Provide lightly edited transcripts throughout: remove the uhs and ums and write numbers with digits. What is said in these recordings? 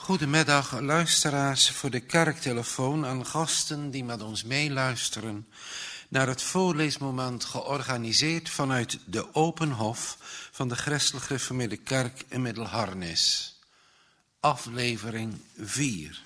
Goedemiddag luisteraars voor de kerktelefoon en gasten die met ons meeluisteren naar het voorleesmoment georganiseerd vanuit de Open Hof van de Christelijk Gereformeerde Kerk in Middelharnis. Aflevering 4.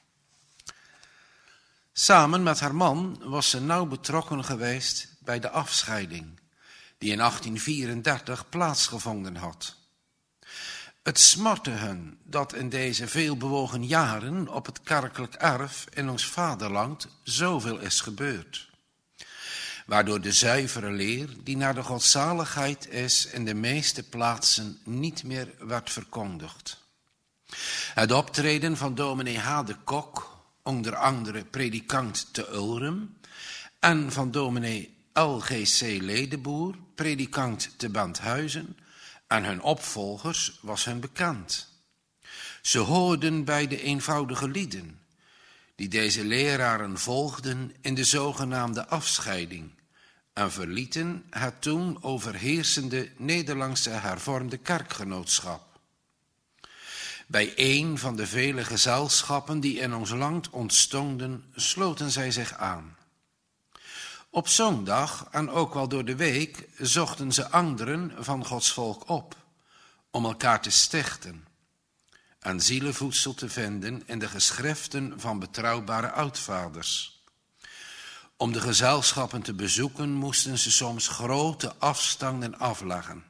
Samen met haar man was ze nauw betrokken geweest bij de afscheiding die in 1834 plaatsgevonden had. Het smartte hun dat in deze veelbewogen jaren op het kerkelijk erf in ons vaderland zoveel is gebeurd. Waardoor de zuivere leer die naar de godzaligheid is in de meeste plaatsen niet meer werd verkondigd. Het optreden van dominee H. de Kok, onder andere predikant te Ulrum, en van dominee L.G.C. Ledeboer, predikant te Benthuizen, en hun opvolgers was hun bekend. Ze hoorden bij de eenvoudige lieden, die deze leraren volgden in de zogenaamde afscheiding en verlieten het toen overheersende Nederlandse hervormde kerkgenootschap. Bij een van de vele gezelschappen die in ons land ontstonden, sloten zij zich aan. Op zondag en ook wel door de week zochten ze anderen van Gods volk op, om elkaar te stichten en zielenvoedsel te vinden in de geschriften van betrouwbare oudvaders. Om de gezelschappen te bezoeken moesten ze soms grote afstanden afleggen.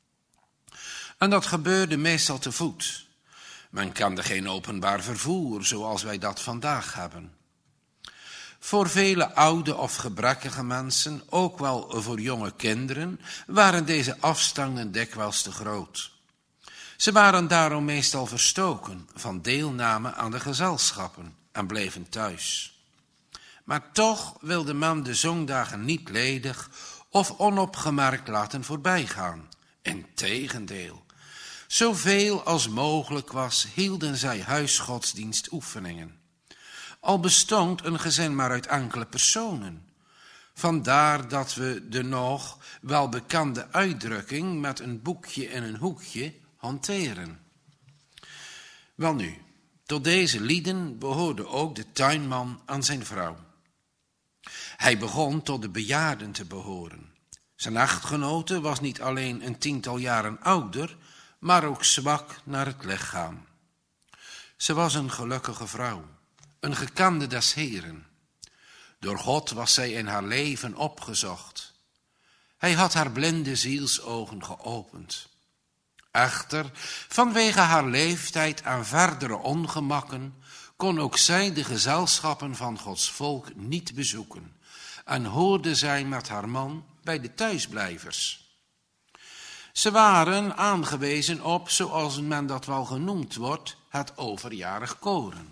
En dat gebeurde meestal te voet. Men kende geen openbaar vervoer zoals wij dat vandaag hebben. Voor vele oude of gebrekkige mensen, ook wel voor jonge kinderen, waren deze afstanden dikwijls te groot. Ze waren daarom meestal verstoken van deelname aan de gezelschappen en bleven thuis. Maar toch wilde men de zondagen niet ledig of onopgemerkt laten voorbijgaan. Integendeel, zoveel als mogelijk was, hielden zij huisgodsdienstoefeningen. Al bestond een gezin maar uit enkele personen. Vandaar dat we de nog wel bekende uitdrukking met een boekje in een hoekje hanteren. Welnu, tot deze lieden behoorde ook de tuinman en zijn vrouw. Hij begon tot de bejaarden te behoren. Zijn echtgenote was niet alleen een 10-tal jaren ouder, maar ook zwak naar het lichaam. Ze was een gelukkige vrouw. Een gekende des Heren. Door God was zij in haar leven opgezocht. Hij had haar blinde zielsogen geopend. Echter, vanwege haar leeftijd en verdere ongemakken, kon ook zij de gezelschappen van Gods volk niet bezoeken en hoorde zij met haar man bij de thuisblijvers. Ze waren aangewezen op, zoals men dat wel genoemd wordt, het overjarig koren.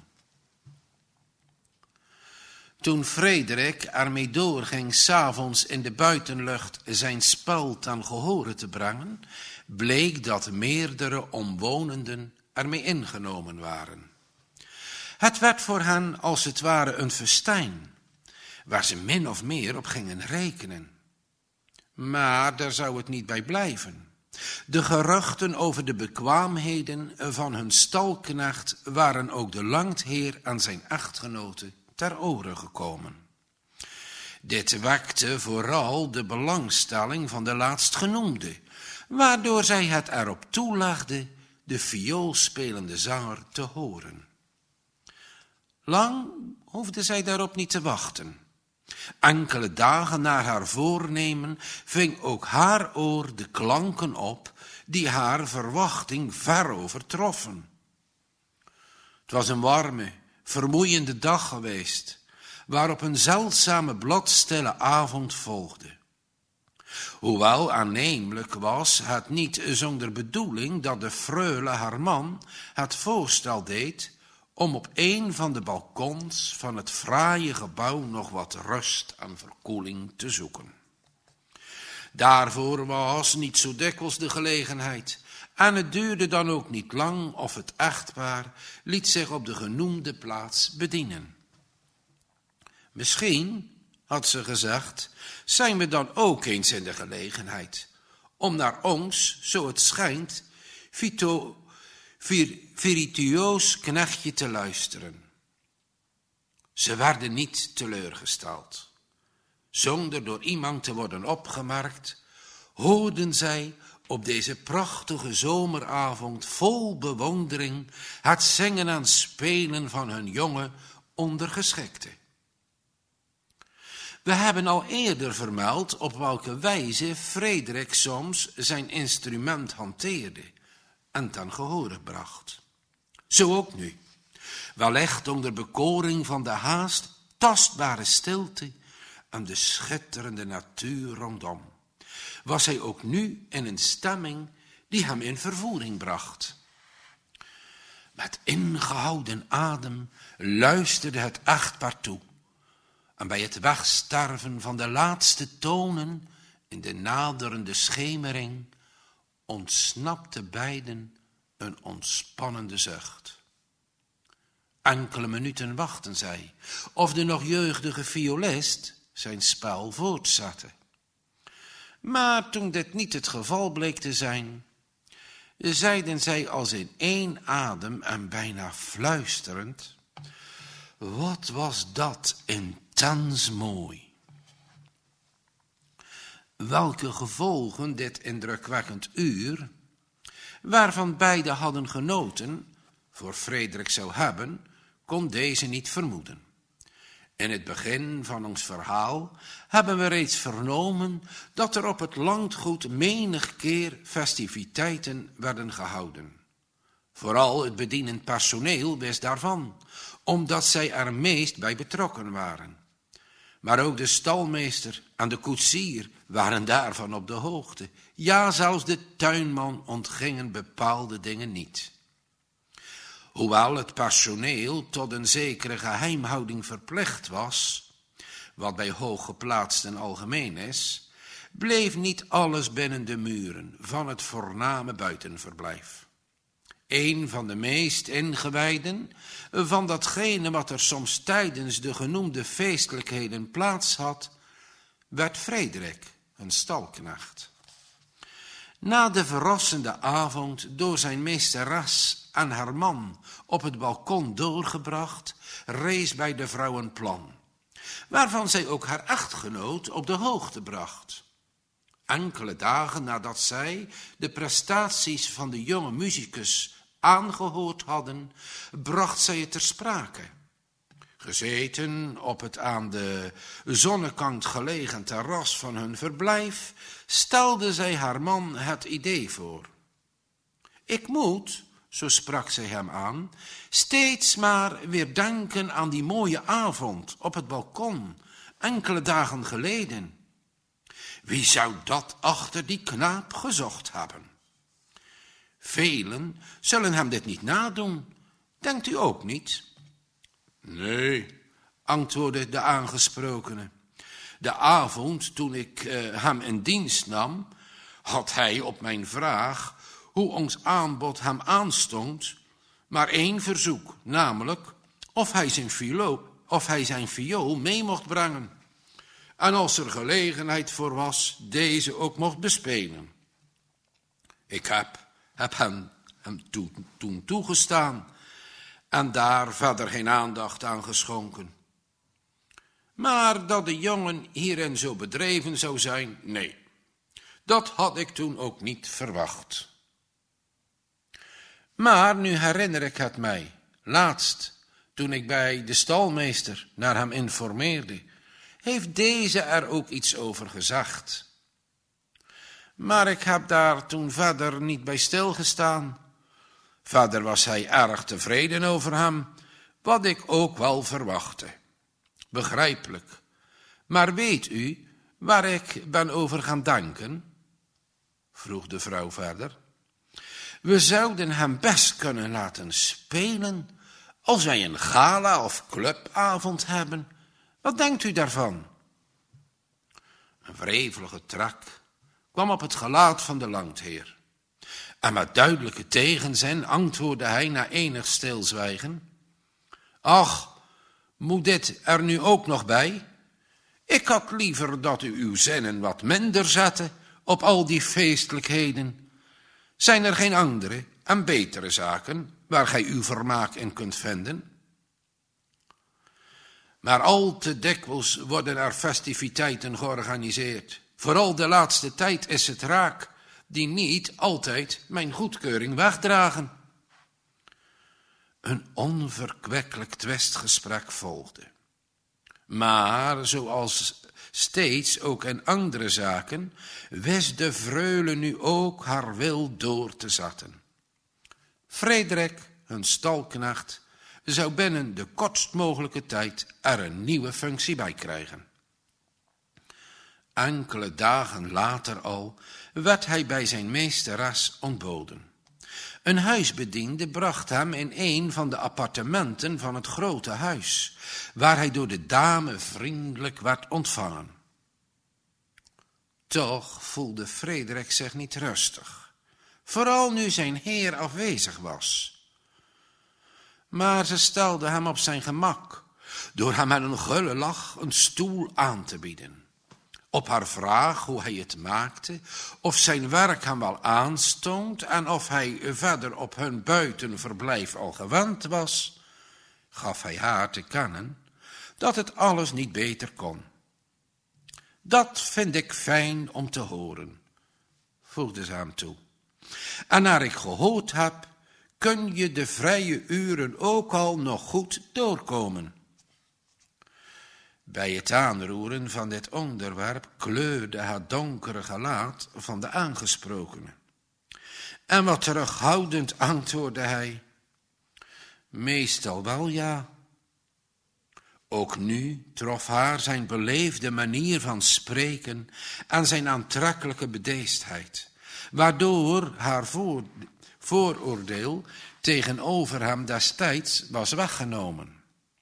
Toen Frederik ermee doorging 's avonds in de buitenlucht zijn spel ten gehore te brengen, bleek dat meerdere omwonenden ermee ingenomen waren. Het werd voor hen als het ware een festijn, waar ze min of meer op gingen rekenen. Maar daar zou het niet bij blijven. De geruchten over de bekwaamheden van hun stalknecht waren ook de landheer en zijn echtgenote ter oren gekomen. Dit wekte vooral de belangstelling van de laatstgenoemde, waardoor zij het erop toelegde de vioolspelende zanger te horen. Lang hoefde zij daarop niet te wachten. Enkele dagen na haar voornemen ving ook haar oor de klanken op die haar verwachting ver overtroffen. Het was een warme, vermoeiende dag geweest, waarop een zeldzame bladstille avond volgde. Hoewel aannemelijk was het niet zonder bedoeling dat de freule haar man het voorstel deed om op een van de balkons van het fraaie gebouw nog wat rust en verkoeling te zoeken. Daarvoor was niet zo dikwijls de gelegenheid, en het duurde dan ook niet lang of het echtpaar liet zich op de genoemde plaats bedienen. Misschien, had ze gezegd, zijn we dan ook eens in de gelegenheid om naar ons, zo het schijnt, virtuoos knechtje te luisteren. Ze werden niet teleurgesteld. Zonder door iemand te worden opgemerkt, hoorden zij op deze prachtige zomeravond vol bewondering het zingen en spelen van hun jonge ondergeschikte. We hebben al eerder vermeld op welke wijze Frederik soms zijn instrument hanteerde en ten gehore bracht. Zo ook nu, wellicht onder bekoring van de haast tastbare stilte en de schitterende natuur rondom, was hij ook nu in een stemming die hem in vervoering bracht. Met ingehouden adem luisterde het echtpaar toe. En bij het wegsterven van de laatste tonen in de naderende schemering ontsnapte beiden een ontspannende zucht. Enkele minuten wachten zij of de nog jeugdige violist zijn spel voortzette. Maar toen dit niet het geval bleek te zijn, zeiden zij als in één adem en bijna fluisterend: wat was dat intens mooi. Welke gevolgen dit indrukwekkend uur, waarvan beide hadden genoten, voor Frederik zou hebben, kon deze niet vermoeden. In het begin van ons verhaal hebben we reeds vernomen dat er op het landgoed menig keer festiviteiten werden gehouden. Vooral het bedienend personeel wist daarvan, omdat zij er meest bij betrokken waren. Maar ook de stalmeester en de koetsier waren daarvan op de hoogte. Ja, zelfs de tuinman ontgingen bepaalde dingen niet. Hoewel het personeel tot een zekere geheimhouding verplicht was, wat bij hooggeplaatsten algemeen is, bleef niet alles binnen de muren van het voorname buitenverblijf. Een van de meest ingewijden van datgene wat er soms tijdens de genoemde feestelijkheden plaats had, werd Frederik, een stalknecht. Na de verrassende avond door zijn meesteres en haar man op het balkon doorgebracht, rees bij de vrouw een plan, waarvan zij ook haar echtgenoot op de hoogte bracht. Enkele dagen nadat zij de prestaties van de jonge musicus aangehoord hadden, bracht zij het ter sprake. Gezeten op het aan de zonnekant gelegen terras van hun verblijf, stelde zij haar man het idee voor. Ik moet, zo sprak zij hem aan, steeds maar weer denken aan die mooie avond op het balkon, enkele dagen geleden. Wie zou dat achter die knaap gezocht hebben? Velen zullen hem dit niet nadoen, denkt u ook niet? Nee, antwoordde de aangesprokene. De avond toen ik hem in dienst nam, had hij op mijn vraag hoe ons aanbod hem aanstond, maar één verzoek, namelijk of hij zijn viool mee mocht brengen. En als er gelegenheid voor was, deze ook mocht bespelen. Ik heb hem toen toegestaan en daar verder geen aandacht aan geschonken. Maar dat de jongen hierin zo bedreven zou zijn, nee, dat had ik toen ook niet verwacht. Maar nu herinner ik het mij, laatst, toen ik bij de stalmeester naar hem informeerde, heeft deze er ook iets over gezegd. Maar ik heb daar toen verder niet bij stilgestaan. Verder was hij erg tevreden over hem, wat ik ook wel verwachtte. Begrijpelijk. Maar weet u waar ik ben over gaan denken? Vroeg de vrouw verder. We zouden hem best kunnen laten spelen als wij een gala of clubavond hebben. Wat denkt u daarvan? Een wrevelige trek kwam op het gelaat van de landheer. En met duidelijke tegenzin antwoordde hij na enig stilzwijgen: Ach, moet dit er nu ook nog bij? Ik had liever dat u uw zinnen wat minder zette op al die feestelijkheden. Zijn er geen andere en betere zaken, waar gij uw vermaak in kunt vinden. Maar al te dikwijls worden er festiviteiten georganiseerd. Vooral de laatste tijd is het raak, die niet altijd mijn goedkeuring wegdragen. Een onverkwikkelijk twistgesprek volgde. Maar zoals steeds ook in andere zaken, wist de freule nu ook haar wil door te zetten. Frederik, hun stalknecht, zou binnen de kortst mogelijke tijd er een nieuwe functie bij krijgen. Enkele dagen later al werd hij bij zijn meesteres ontboden. Een huisbediende bracht hem in een van de appartementen van het grote huis, waar hij door de dame vriendelijk werd ontvangen. Toch voelde Frederik zich niet rustig, vooral nu zijn heer afwezig was. Maar ze stelde hem op zijn gemak, door hem met een gulle lach een stoel aan te bieden. Op haar vraag hoe hij het maakte, of zijn werk hem wel aanstond en of hij verder op hun buitenverblijf al gewend was, gaf hij haar te kennen dat het alles niet beter kon. Dat vind ik fijn om te horen, voegde ze hem toe. En naar ik gehoord heb, kun je de vrije uren ook al nog goed doorkomen. Bij het aanroeren van dit onderwerp kleurde het donkere gelaat van de aangesprokene. En wat terughoudend antwoordde hij: meestal wel ja. Ook nu trof haar zijn beleefde manier van spreken en zijn aantrekkelijke bedeesdheid, waardoor haar vooroordeel tegenover hem destijds was weggenomen.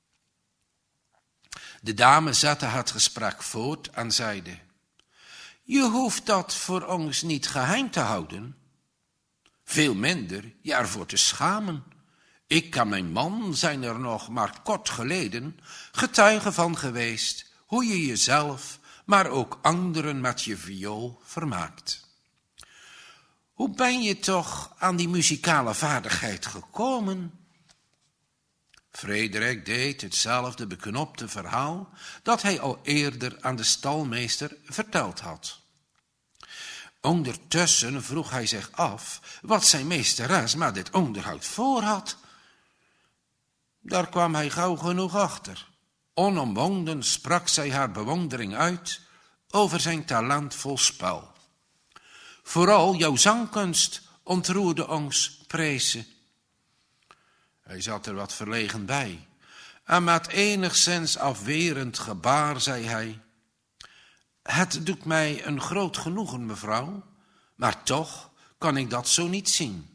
De dame zette het gesprek voort en zeide: je hoeft dat voor ons niet geheim te houden. Veel minder je ervoor te schamen. Ik en mijn man zijn er nog maar kort geleden getuigen van geweest hoe je jezelf, maar ook anderen met je viool vermaakt. Hoe ben je toch aan die muzikale vaardigheid gekomen? Frederik deed hetzelfde beknopte verhaal dat hij al eerder aan de stalmeester verteld had. Ondertussen vroeg hij zich af wat zijn meesteres met dit onderhoud voorhad. Daar kwam hij gauw genoeg achter. Onomwonden sprak zij haar bewondering uit over zijn talentvol spel. Vooral jouw zangkunst ontroerde ons, prees ze. Hij zat er wat verlegen bij en met enigszins afwerend gebaar zei hij: het doet mij een groot genoegen, mevrouw, maar toch kan ik dat zo niet zien.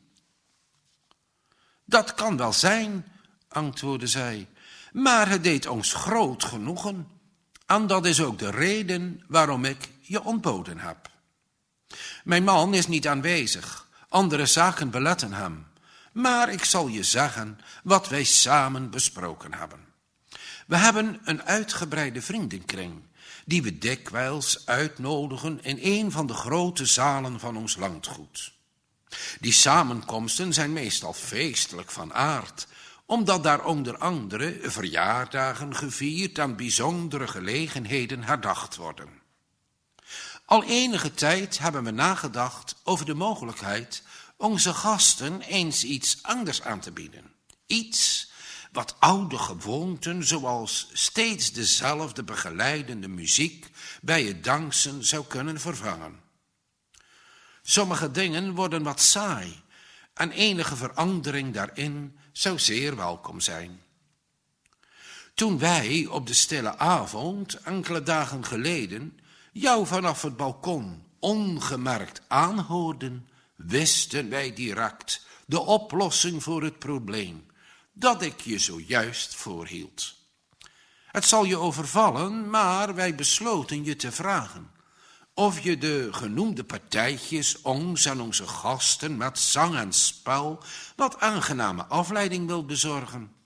Dat kan wel zijn, antwoordde zij, maar het deed ons groot genoegen en dat is ook de reden waarom ik je ontboden heb. Mijn man is niet aanwezig, andere zaken beletten hem, maar ik zal je zeggen wat wij samen besproken hebben. We hebben een uitgebreide vriendenkring, die we dikwijls uitnodigen in een van de grote zalen van ons landgoed. Die samenkomsten zijn meestal feestelijk van aard, omdat daar onder andere verjaardagen gevierd en bijzondere gelegenheden herdacht worden. Al enige tijd hebben we nagedacht over de mogelijkheid onze gasten eens iets anders aan te bieden. Iets wat oude gewoonten, zoals steeds dezelfde begeleidende muziek, bij het dansen zou kunnen vervangen. Sommige dingen worden wat saai en enige verandering daarin zou zeer welkom zijn. Toen wij op de stille avond, enkele dagen geleden, jou vanaf het balkon ongemerkt aanhoorden, wisten wij direct de oplossing voor het probleem dat ik je zojuist voorhield. Het zal je overvallen, maar wij besloten je te vragen of je de genoemde partijtjes ons en onze gasten met zang en spel wat aangename afleiding wil bezorgen.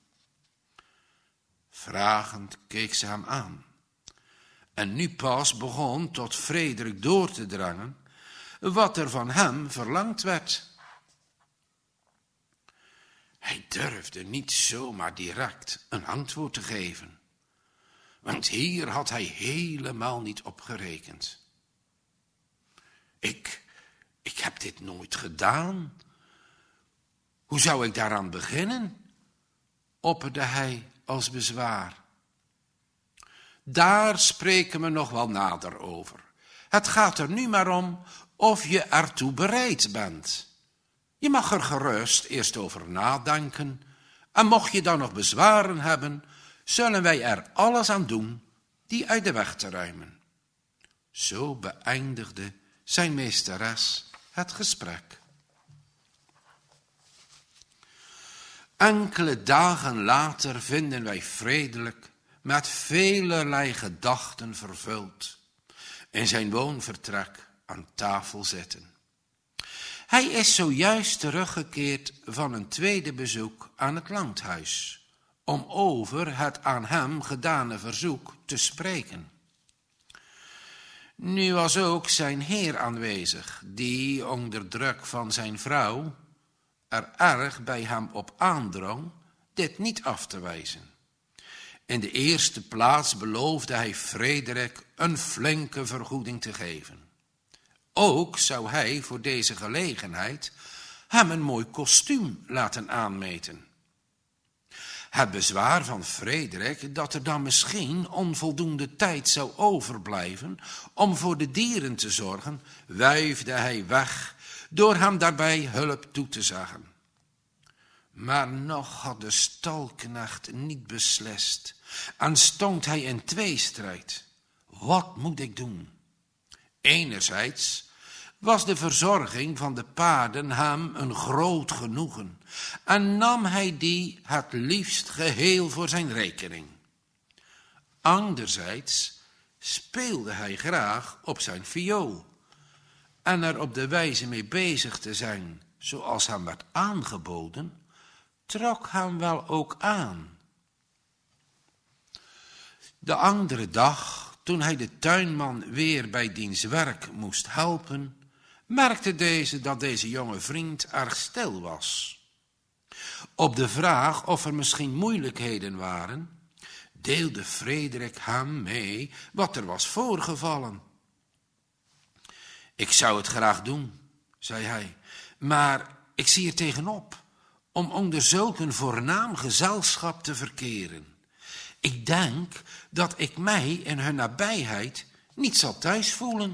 Vragend keek ze hem aan. En nu pas begon tot Frederik door te drangen wat er van hem verlangd werd. Hij durfde niet zomaar direct een antwoord te geven, want hier had hij helemaal niet op gerekend. Ik heb dit nooit gedaan. Hoe zou ik daaraan beginnen? Opperde hij als bezwaar. Daar spreken we nog wel nader over. Het gaat er nu maar om of je ertoe bereid bent. Je mag er gerust eerst over nadenken, en mocht je dan nog bezwaren hebben, zullen wij er alles aan doen die uit de weg te ruimen. Zo beëindigde zijn meesteres het gesprek. Enkele dagen later vinden wij Frederik met velerlei gedachten vervuld in zijn woonvertrek aan tafel zitten. Hij is zojuist teruggekeerd van een tweede bezoek aan het landhuis, om over het aan hem gedane verzoek te spreken. Nu was ook zijn heer aanwezig, die onder druk van zijn vrouw er erg bij hem op aandrong dit niet af te wijzen. In de eerste plaats beloofde hij Frederik een flinke vergoeding te geven. Ook zou hij voor deze gelegenheid hem een mooi kostuum laten aanmeten. Het bezwaar van Frederik dat er dan misschien onvoldoende tijd zou overblijven om voor de dieren te zorgen, wuifde hij weg door hem daarbij hulp toe te zeggen. Maar nog had de stalknecht niet beslist en stond hij in tweestrijd. Wat moet ik doen? Enerzijds was de verzorging van de paarden hem een groot genoegen en nam hij die het liefst geheel voor zijn rekening. Anderzijds speelde hij graag op zijn viool en er op de wijze mee bezig te zijn zoals hem werd aangeboden, trok hem wel ook aan. De andere dag, toen hij de tuinman weer bij diens werk moest helpen, merkte deze dat deze jonge vriend erg stil was. Op de vraag of er misschien moeilijkheden waren, deelde Frederik hem mee wat er was voorgevallen. Ik zou het graag doen, zei hij, maar ik zie er tegenop om onder zulk een voornaam gezelschap te verkeren. Ik denk dat ik mij in hun nabijheid niet zal thuis voelen.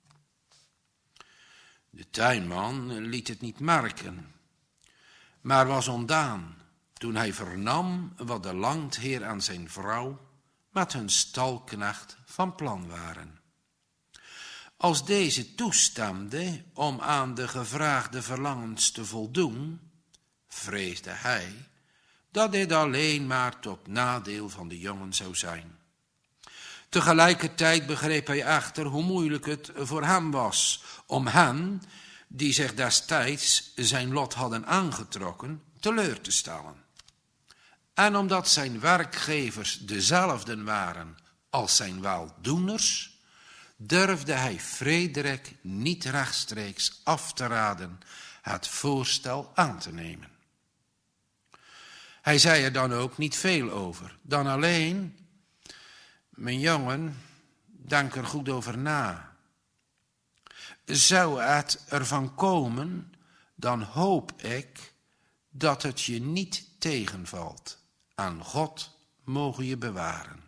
De tuinman liet het niet merken, maar was ontdaan toen hij vernam wat de landheer en zijn vrouw met hun stalknecht van plan waren. Als deze toestemde om aan de gevraagde verlangens te voldoen, vreesde hij dat dit alleen maar tot nadeel van de jongen zou zijn. Tegelijkertijd begreep hij echter hoe moeilijk het voor hem was om hen, die zich destijds zijn lot hadden aangetrokken, teleur te stellen. En omdat zijn werkgevers dezelfden waren als zijn weldoeners, durfde hij Frederik niet rechtstreeks af te raden het voorstel aan te nemen. Hij zei er dan ook niet veel over, dan alleen: mijn jongen, denk er goed over na. Zou het ervan komen, dan hoop ik dat het je niet tegenvalt. Aan God mogen je bewaren.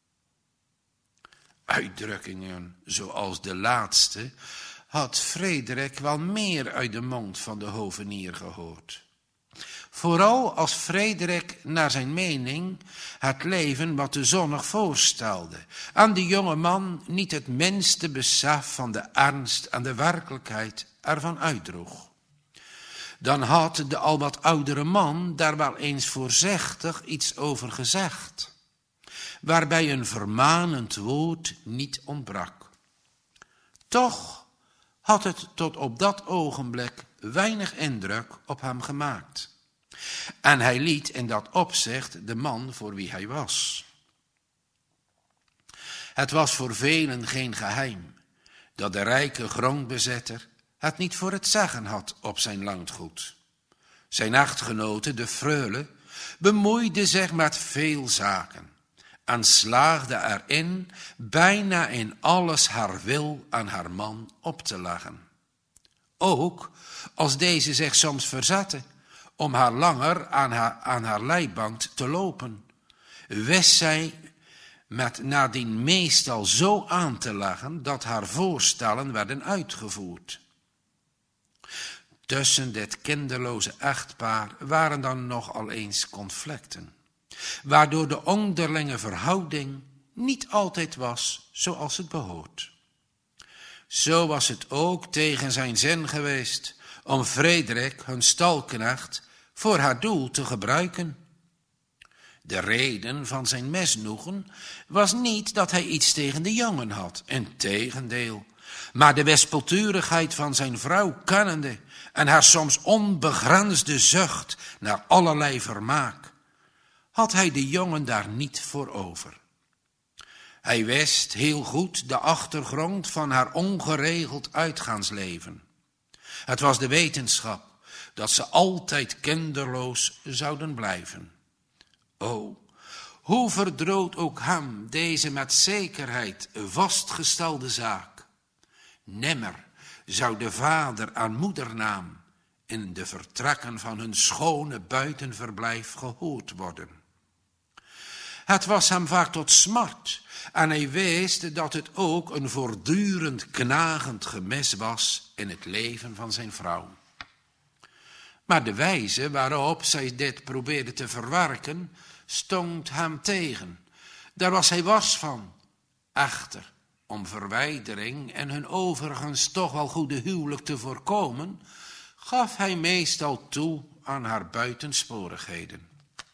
Uitdrukkingen zoals de laatste had Frederik wel meer uit de mond van de hovenier gehoord. Vooral als Frederik naar zijn mening het leven wat te zonnig voorstelde, aan de jonge man niet het minste besef van de ernst en de werkelijkheid ervan uitdroeg. Dan had de al wat oudere man daar wel eens voorzichtig iets over gezegd, waarbij een vermanend woord niet ontbrak. Toch had het tot op dat ogenblik weinig indruk op hem gemaakt. En hij liet in dat opzicht de man voor wie hij was. Het was voor velen geen geheim dat de rijke grondbezitter het niet voor het zeggen had op zijn landgoed. Zijn echtgenote, de freule, bemoeide zich met veel zaken en slaagde erin bijna in alles haar wil aan haar man op te leggen. Ook als deze zich soms verzette om haar langer aan haar leiband te lopen, wist zij met nadien meestal zo aan te leggen dat haar voorstellen werden uitgevoerd. Tussen dit kinderloze echtpaar waren dan nogal eens conflicten, waardoor de onderlinge verhouding niet altijd was zoals het behoort. Zo was het ook tegen zijn zin geweest om Frederik, hun stalknecht, voor haar doel te gebruiken. De reden van zijn misnoegen was niet dat hij iets tegen de jongen had, integendeel, maar de wispelturigheid van zijn vrouw kennende en haar soms onbegrensde zucht naar allerlei vermaak, had hij de jongen daar niet voor over. Hij wist heel goed de achtergrond van haar ongeregeld uitgaansleven. Het was de wetenschap dat ze altijd kinderloos zouden blijven. O, hoe verdroot ook hem deze met zekerheid vastgestelde zaak. Nimmer zou de vader aan moedernaam in de vertrekken van hun schone buitenverblijf gehoord worden. Het was hem vaak tot smart en hij wist dat het ook een voortdurend knagend gemis was in het leven van zijn vrouw. Maar de wijze waarop zij dit probeerde te verwerken, stond hem tegen. Daar was hij wars van. Echter, om verwijdering en hun overigens toch wel goede huwelijk te voorkomen, gaf hij meestal toe aan haar buitensporigheden.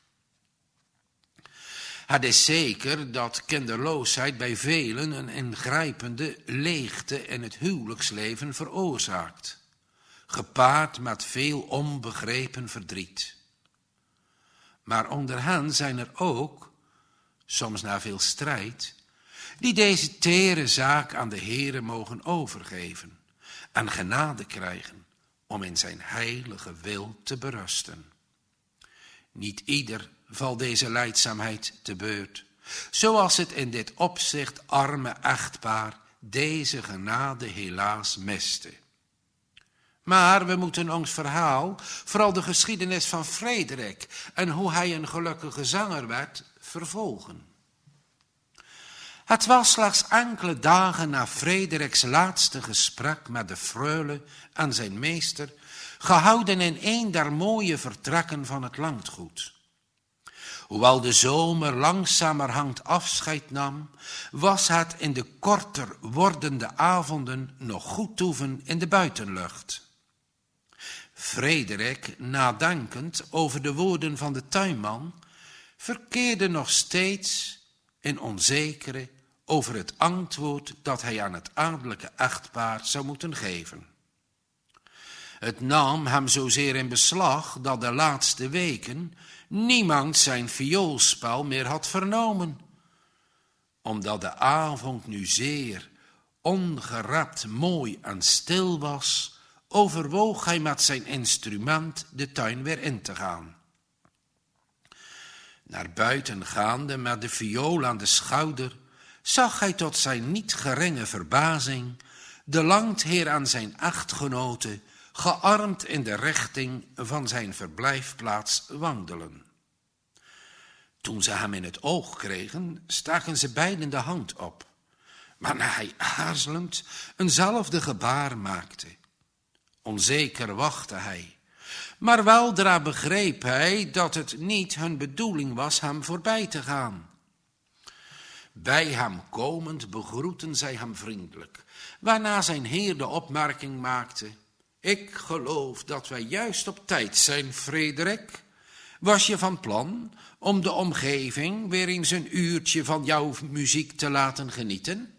Het is zeker dat kinderloosheid bij velen een ingrijpende leegte in het huwelijksleven veroorzaakt, gepaard met veel onbegrepen verdriet. Maar onder hen zijn er ook, soms na veel strijd, die deze tere zaak aan de Heere mogen overgeven en genade krijgen om in zijn heilige wil te berusten. Niet ieder valt deze lijdzaamheid te beurt, zoals het in dit opzicht arme echtpaar deze genade helaas miste. Maar we moeten ons verhaal, vooral de geschiedenis van Frederik en hoe hij een gelukkige zanger werd, vervolgen. Het was slechts enkele dagen na Frederiks laatste gesprek met de freule en zijn meester, gehouden in een der mooie vertrekken van het landgoed. Hoewel de zomer langzamerhand afscheid nam, was het in de korter wordende avonden nog goed toeven in de buitenlucht. Frederik, nadenkend over de woorden van de tuinman, verkeerde nog steeds in onzekere over het antwoord dat hij aan het adellijke echtpaar zou moeten geven. Het nam hem zozeer in beslag dat de laatste weken niemand zijn vioolspel meer had vernomen. Omdat de avond nu zeer ongerept mooi en stil was, overwoog hij met zijn instrument de tuin weer in te gaan. Naar buiten gaande met de viool aan de schouder, zag hij tot zijn niet geringe verbazing de landheer aan zijn echtgenote gearmd in de richting van zijn verblijfplaats wandelen. Toen ze hem in het oog kregen, staken ze beiden de hand op, waarna hij aarzelend eenzelfde gebaar maakte. Onzeker wachtte hij, maar weldra begreep hij dat het niet hun bedoeling was hem voorbij te gaan. Bij hem komend begroetten zij hem vriendelijk, waarna zijn heer de opmerking maakte: ik geloof dat wij juist op tijd zijn, Frederik. Was je van plan om de omgeving weer eens een uurtje van jouw muziek te laten genieten?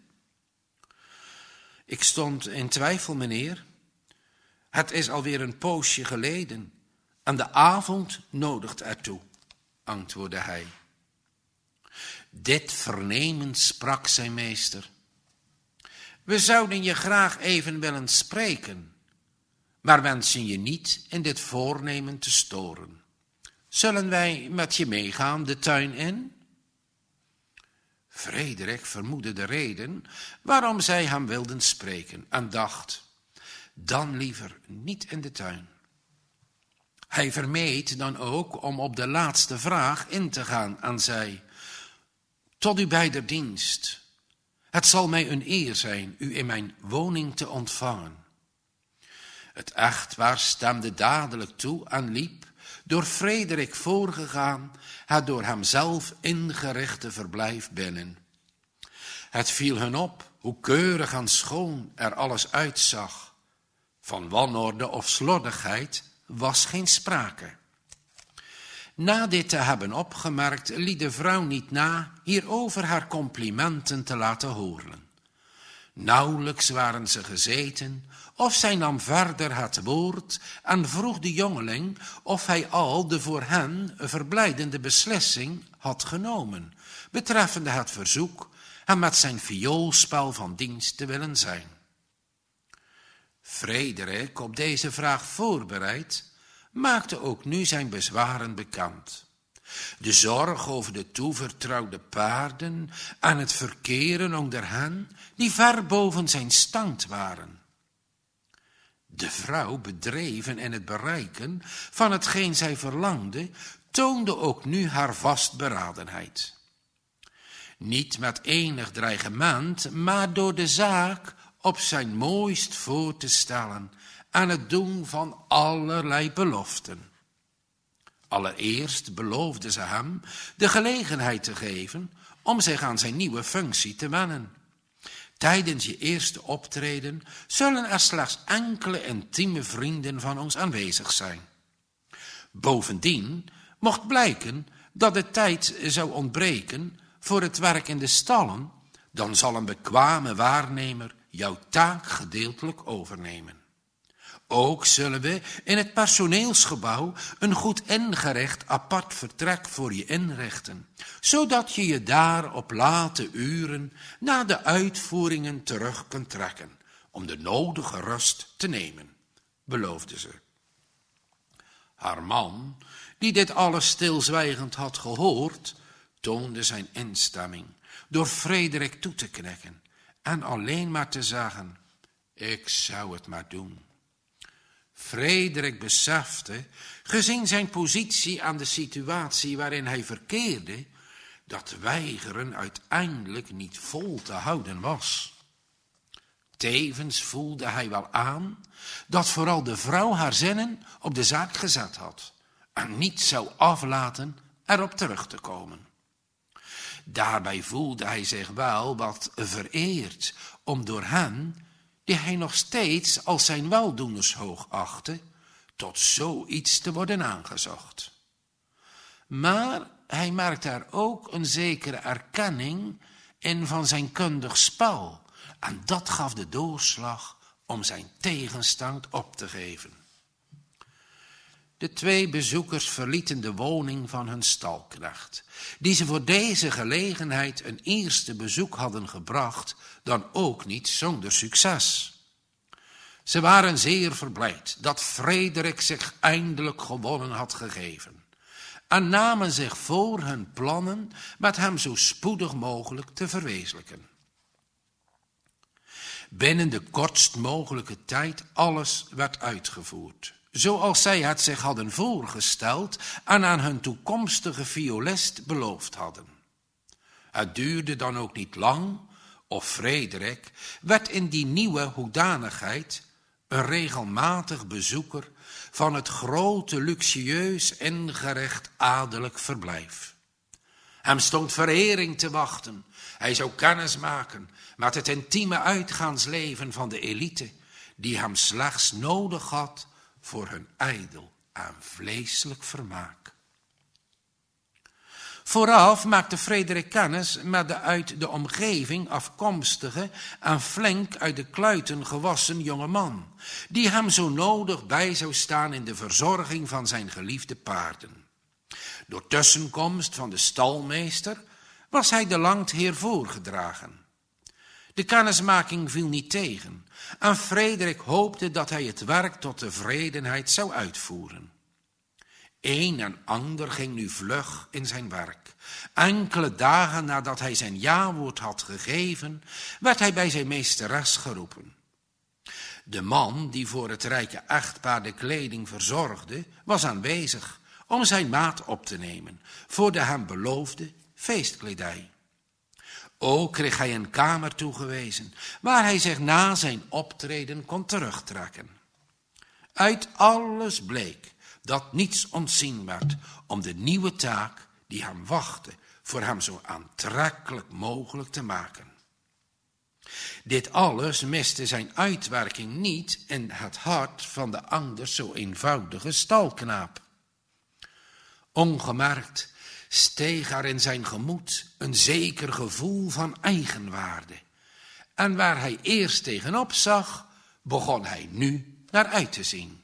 Ik stond in twijfel, meneer. Het is alweer een poosje geleden en de avond nodigt ertoe, antwoordde hij. Dit vernemend sprak zijn meester: we zouden je graag even willen spreken, maar wensen je niet in dit voornemen te storen. Zullen wij met je meegaan de tuin in? Frederik vermoedde de reden waarom zij hem wilden spreken en dacht, dan liever niet in de tuin. Hij vermeed dan ook om op de laatste vraag in te gaan en zei, tot uw beider dienst. Het zal mij een eer zijn u in mijn woning te ontvangen. Het echtpaar stemde dadelijk toe en liep, door Frederik voorgegaan, het door hemzelf ingerichte verblijf binnen. Het viel hun op hoe keurig en schoon er alles uitzag. Van wanorde of slordigheid was geen sprake. Na dit te hebben opgemerkt, liet de vrouw niet na hierover haar complimenten te laten horen. Nauwelijks waren ze gezeten, of zij nam verder het woord en vroeg de jongeling of hij al de voor hen verblijdende beslissing had genomen, betreffende het verzoek hem met zijn vioolspel van dienst te willen zijn. Frederik, op deze vraag voorbereid, maakte ook nu zijn bezwaren bekend. De zorg over de toevertrouwde paarden en het verkeren onder hen, die ver boven zijn stand waren. De vrouw, bedreven in het bereiken van hetgeen zij verlangde, toonde ook nu haar vastberadenheid. Niet met enig dreigement, maar door de zaak op zijn mooist voor te stellen aan het doen van allerlei beloften. Allereerst beloofde ze hem de gelegenheid te geven om zich aan zijn nieuwe functie te wennen. Tijdens je eerste optreden zullen er slechts enkele intieme vrienden van ons aanwezig zijn. Bovendien mocht blijken dat de tijd zou ontbreken voor het werk in de stallen, dan zal een bekwame waarnemer jouw taak gedeeltelijk overnemen. Ook zullen we in het personeelsgebouw een goed ingericht apart vertrek voor je inrichten, zodat je je daar op late uren na de uitvoeringen terug kunt trekken, om de nodige rust te nemen, beloofde ze. Haar man, die dit alles stilzwijgend had gehoord, toonde zijn instemming door Frederik toe te knikken en alleen maar te zeggen, ik zou het maar doen. Frederik besefte, gezien zijn positie aan de situatie waarin hij verkeerde, dat weigeren uiteindelijk niet vol te houden was. Tevens voelde hij wel aan dat vooral de vrouw haar zinnen op de zaak gezet had en niet zou aflaten erop terug te komen. Daarbij voelde hij zich wel wat vereerd om door hen, die hij nog steeds als zijn weldoeners hoog achtte, tot zoiets te worden aangezocht. Maar hij merkte er ook een zekere erkenning in van zijn kundig spel, en dat gaf de doorslag om zijn tegenstand op te geven. De twee bezoekers verlieten de woning van hun stalknecht, die ze voor deze gelegenheid een eerste bezoek hadden gebracht, dan ook niet zonder succes. Ze waren zeer verblijd dat Frederik zich eindelijk gewonnen had gegeven en namen zich voor hun plannen met hem zo spoedig mogelijk te verwezenlijken. Binnen de kortst mogelijke tijd alles werd uitgevoerd, zoals zij het zich hadden voorgesteld en aan hun toekomstige violist beloofd hadden. Het duurde dan ook niet lang, of Frederik werd in die nieuwe hoedanigheid een regelmatig bezoeker van het grote, luxueus ingericht adellijk verblijf. Hem stond verering te wachten. Hij zou kennis maken met het intieme uitgaansleven van de elite, die hem slechts nodig had voor hun ijdel en vleeselijk vermaak. Vooraf maakte Frederik kennis met de uit de omgeving afkomstige en flink uit de kluiten gewassen jonge man, die hem zo nodig bij zou staan in de verzorging van zijn geliefde paarden. Door tussenkomst van de stalmeester was hij de landheer voorgedragen. De kennismaking viel niet tegen en Frederik hoopte dat hij het werk tot tevredenheid zou uitvoeren. Een en ander ging nu vlug in zijn werk. Enkele dagen nadat hij zijn jawoord had gegeven, werd hij bij zijn meesteres geroepen. De man die voor het rijke echtpaar de kleding verzorgde, was aanwezig om zijn maat op te nemen voor de hem beloofde feestkledij. Ook kreeg hij een kamer toegewezen, waar hij zich na zijn optreden kon terugtrekken. Uit alles bleek dat niets ontzien werd om de nieuwe taak die hem wachtte voor hem zo aantrekkelijk mogelijk te maken. Dit alles miste zijn uitwerking niet in het hart van de anders zo eenvoudige stalknaap. Ongemerkt steeg er in zijn gemoed een zeker gevoel van eigenwaarde. En waar hij eerst tegenop zag, begon hij nu naar uit te zien.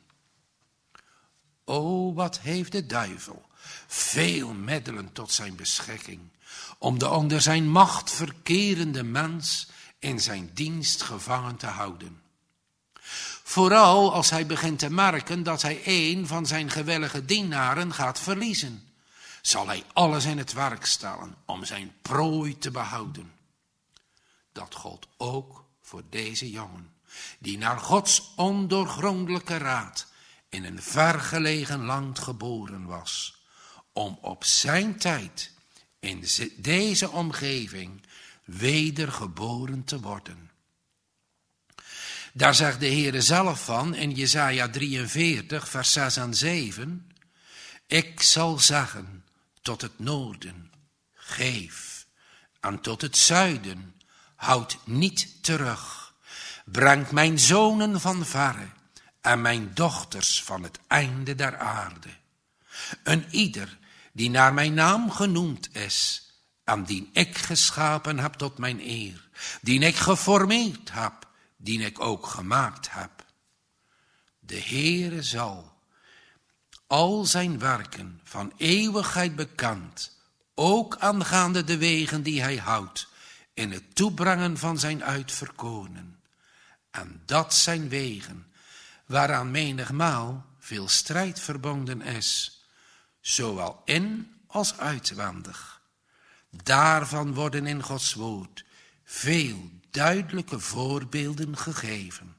O, wat heeft de duivel veel middelen tot zijn beschikking, om de onder zijn macht verkerende mens in zijn dienst gevangen te houden. Vooral als hij begint te merken dat hij een van zijn gewillige dienaren gaat verliezen, zal hij alles in het werk stellen om zijn prooi te behouden. Dat gold ook voor deze jongen, die naar Gods ondoorgrondelijke raad in een vergelegen land geboren was, om op zijn tijd in deze omgeving wedergeboren te worden. Daar zegt de Heere zelf van in Jesaja 43, vers 6 en 7, ik zal zeggen tot het noorden, geef, en tot het zuiden, houd niet terug. Brengt mijn zonen van verre en mijn dochters van het einde der aarde. Een ieder die naar mijn naam genoemd is, en die ik geschapen heb tot mijn eer, die ik geformeerd heb, die ik ook gemaakt heb. De Heere zal al zijn werken van eeuwigheid bekend, ook aangaande de wegen die hij houdt, in het toebrengen van zijn uitverkorenen. En dat zijn wegen, waaraan menigmaal veel strijd verbonden is, zowel in als uitwendig. Daarvan worden in Gods woord veel duidelijke voorbeelden gegeven.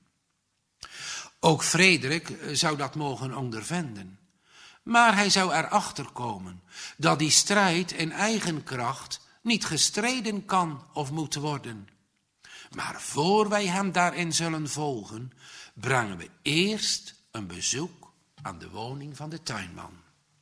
Ook Frederik zou dat mogen ondervinden. Maar hij zou erachter komen dat die strijd in eigen kracht niet gestreden kan of moet worden. Maar voor wij hem daarin zullen volgen, brengen we eerst een bezoek aan de woning van de tuinman.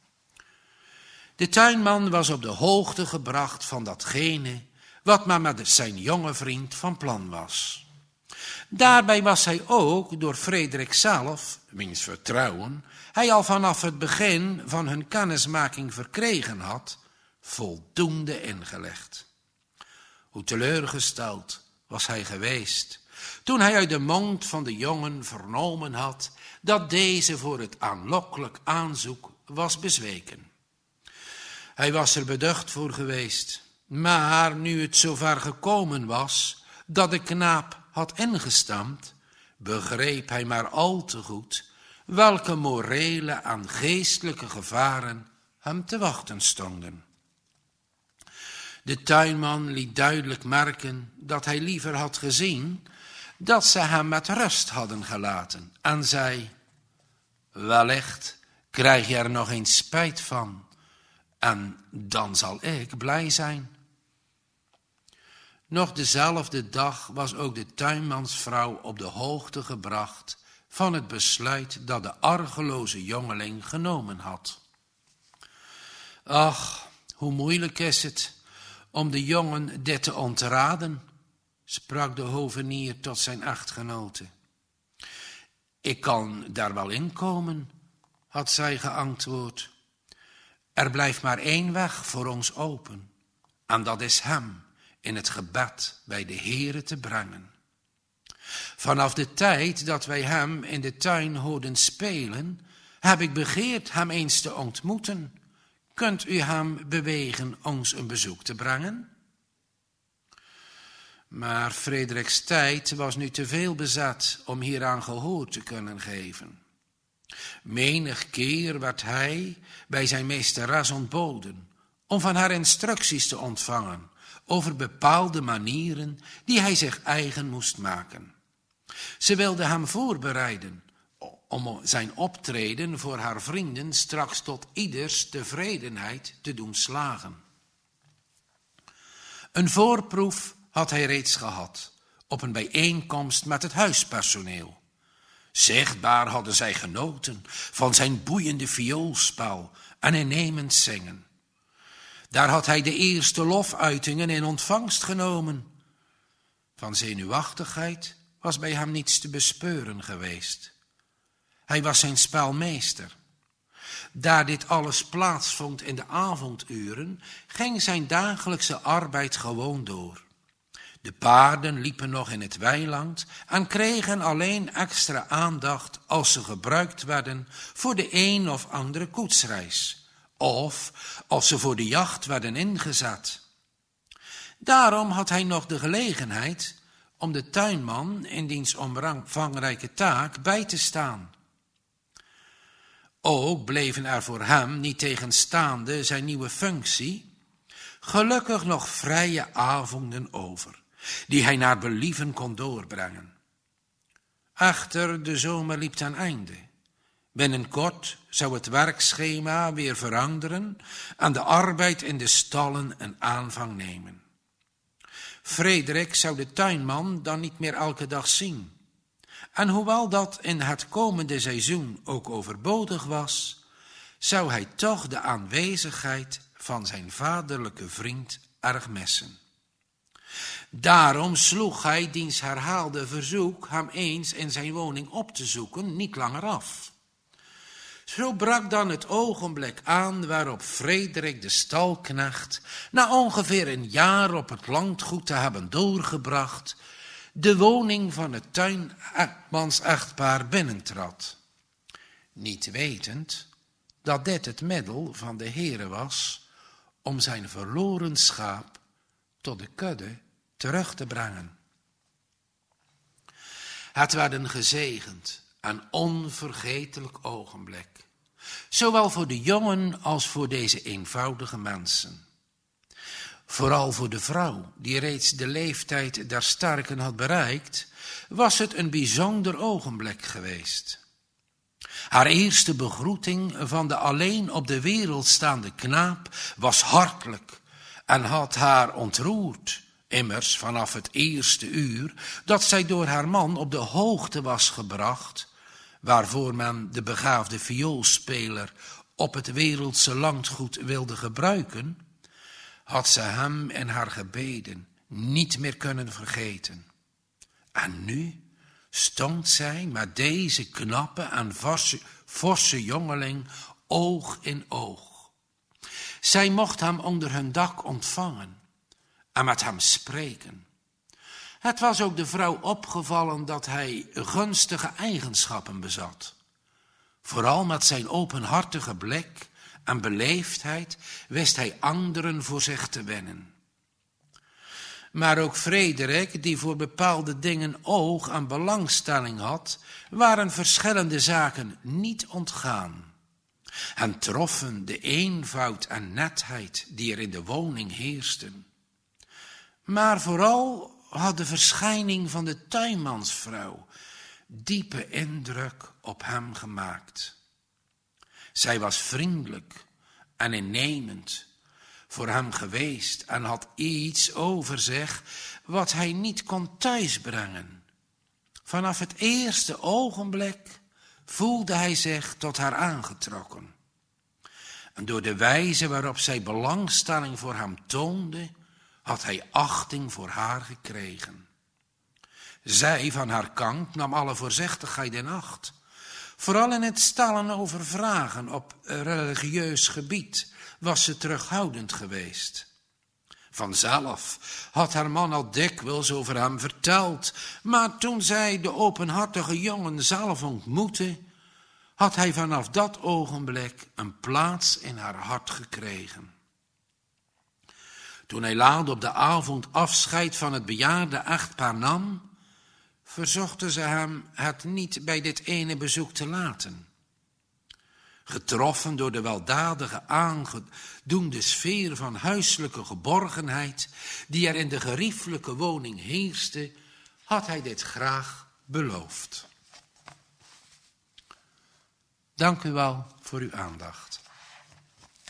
De tuinman was op de hoogte gebracht van datgene wat maar met zijn jonge vriend van plan was. Daarbij was hij ook door Frederik zelf, wiens vertrouwen hij al vanaf het begin van hun kennismaking verkregen had, voldoende ingelegd. Hoe teleurgesteld was hij geweest toen hij uit de mond van de jongen vernomen had dat deze voor het aanlokkelijk aanzoek was bezweken. Hij was er beducht voor geweest, maar nu het zover gekomen was dat de knaap had ingestemd, begreep hij maar al te goed welke morele en geestelijke gevaren hem te wachten stonden. De tuinman liet duidelijk merken dat hij liever had gezien dat ze hem met rust hadden gelaten en zei, wellicht krijg je er nog eens spijt van en dan zal ik blij zijn. Nog dezelfde dag was ook de tuinmansvrouw op de hoogte gebracht van het besluit dat de argeloze jongeling genomen had. Ach, hoe moeilijk is het om de jongen dit te ontraden, sprak de hovenier tot zijn echtgenote. Ik kan daar wel in komen, had zij geantwoord. Er blijft maar één weg voor ons open, en dat is hem in het gebed bij de Heere te brengen. Vanaf de tijd dat wij hem in de tuin hoorden spelen, heb ik begeerd hem eens te ontmoeten. Kunt u hem bewegen ons een bezoek te brengen? Maar Frederiks tijd was nu te veel bezet om hieraan gehoor te kunnen geven. Menig keer werd hij bij zijn meesteres ontboden om van haar instructies te ontvangen over bepaalde manieren die hij zich eigen moest maken. Ze wilde hem voorbereiden om zijn optreden voor haar vrienden straks tot ieders tevredenheid te doen slagen. Een voorproef had hij reeds gehad op een bijeenkomst met het huispersoneel. Zichtbaar hadden zij genoten van zijn boeiende vioolspel en innemend zingen. Daar had hij de eerste lofuitingen in ontvangst genomen. Van zenuwachtigheid was bij hem niets te bespeuren geweest. Hij was zijn spelmeester. Daar dit alles plaatsvond in de avonduren, ging zijn dagelijkse arbeid gewoon door. De paarden liepen nog in het weiland en kregen alleen extra aandacht als ze gebruikt werden voor de een of andere koetsreis, of als ze voor de jacht werden ingezet. Daarom had hij nog de gelegenheid om de tuinman in diens omvangrijke taak bij te staan. Ook bleven er voor hem, niet tegenstaande zijn nieuwe functie, gelukkig nog vrije avonden over, die hij naar believen kon doorbrengen. Echter, de zomer liep ten einde. Binnenkort zou het werkschema weer veranderen en de arbeid in de stallen een aanvang nemen. Frederik zou de tuinman dan niet meer elke dag zien. En hoewel dat in het komende seizoen ook overbodig was, zou hij toch de aanwezigheid van zijn vaderlijke vriend erg missen. Daarom sloeg hij diens herhaalde verzoek hem eens in zijn woning op te zoeken niet langer af. Zo brak dan het ogenblik aan waarop Frederik de stalknecht, na ongeveer een jaar op het landgoed te hebben doorgebracht, de woning van het tuinmans-echtpaar binnentrad. Niet wetend dat dit het middel van de Heere was om zijn verloren schaap tot de kudde terug te brengen. Het werd een gezegend en onvergetelijk ogenblik, zowel voor de jongen als voor deze eenvoudige mensen. Vooral voor de vrouw, die reeds de leeftijd der sterken had bereikt, was het een bijzonder ogenblik geweest. Haar eerste begroeting van de alleen op de wereld staande knaap was hartelijk en had haar ontroerd. Immers vanaf het eerste uur dat zij door haar man op de hoogte was gebracht, waarvoor men de begaafde vioolspeler op het wereldse landgoed wilde gebruiken, had ze hem in haar gebeden niet meer kunnen vergeten. En nu stond zij met deze knappe en forse jongeling oog in oog. Zij mocht hem onder hun dak ontvangen en met hem spreken. Het was ook de vrouw opgevallen dat hij gunstige eigenschappen bezat. Vooral met zijn openhartige blik en beleefdheid wist hij anderen voor zich te winnen. Maar ook Frederik, die voor bepaalde dingen oog en belangstelling had, waren verschillende zaken niet ontgaan. En troffen de eenvoud en netheid die er in de woning heersten. Maar vooral had de verschijning van de tuinmansvrouw diepe indruk op hem gemaakt. Zij was vriendelijk en innemend voor hem geweest en had iets over zich wat hij niet kon thuisbrengen. Vanaf het eerste ogenblik voelde hij zich tot haar aangetrokken. En door de wijze waarop zij belangstelling voor hem toonde, had hij achting voor haar gekregen. Zij van haar kant nam alle voorzichtigheid in acht, vooral in het stellen over vragen op religieus gebied was ze terughoudend geweest. Vanzelf had haar man al dikwijls over hem verteld, maar toen zij de openhartige jongen zelf ontmoette, had hij vanaf dat ogenblik een plaats in haar hart gekregen. Toen hij laat op de avond afscheid van het bejaarde echtpaar nam, verzochten ze hem het niet bij dit ene bezoek te laten. Getroffen door de weldadige aangedoende sfeer van huiselijke geborgenheid die er in de geriefelijke woning heerste, had hij dit graag beloofd. Dank u wel voor uw aandacht.